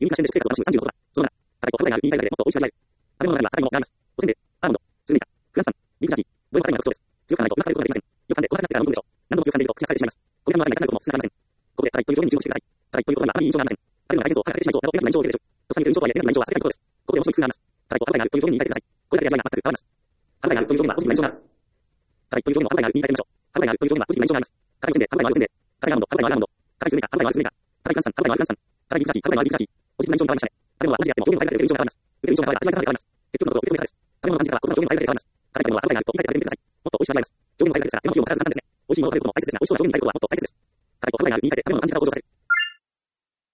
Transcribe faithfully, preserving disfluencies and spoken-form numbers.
ユニークな視点で食生活を楽しむさんじゅうのことだ。そのなな、ただ一方、ハワイがあるミニ大学でもっと美味しい味わえる。食べ物があれば、食べ物があります。おせんべい、アーモンド、スルメイカ、フランス産、ビーフジャーキー、ボイルもハワイが特徴です。強く考えないとうまく食べることができません。よく噛んでお腹が鳴ってから飲むでしょう。何度も強く噛んでいると口が疲れてしまいます。これらの話題に考えることも少なくありません。ここで、ただという表現に注目してください。ただということはあまり印象がありません。食べるのが大変そう、歯が欠けてしまいそう、など、嫌な印象を受けるでしょう。とっさに受ける印象とはいえ、嫌な印象は避けたいことです。ここで面白い工夫があります。ただ一方、ハワイがあるという表現に言い換えてください。これだけで味わいが全く変わります。ハワイがあるという表現はポジティブな印象がある。ただという表現をハワイがあるに言い換えてみましょう。ハワイがあるという表現はポジティブな印象があります。ただいせんべい、ハワイがあるせんべい。ただいアーモンド、ハワイがあるアーモンド。ただいスルメイカ、ハワイがあるスルメイカ。ただいフランス産、ハワイがあるフランス産。ただいビーフジャーキー、ハワイがあるビーフジャーキー。ポジティブな印象に変わりましたね。食べ物は文字であっても表現を変えるだけで受ける印象が変わります。受ける印象が変われば味わいが変わります。結局のところ受け止め方です。食べ物の感じ方は言葉の表現を変えるだけで変わります。ただ食べ物はハワイがあると言い換えてみてください。もっと美味しい味わいます。表現の変えるだけですが、手間費用もかからず簡単ですね。美味しいものを食べることも大切ですが、美味しいものを食べることももっと大切です。ただ一方、ハワイがあるに言い換えて食べ物の感じ方を向上させる。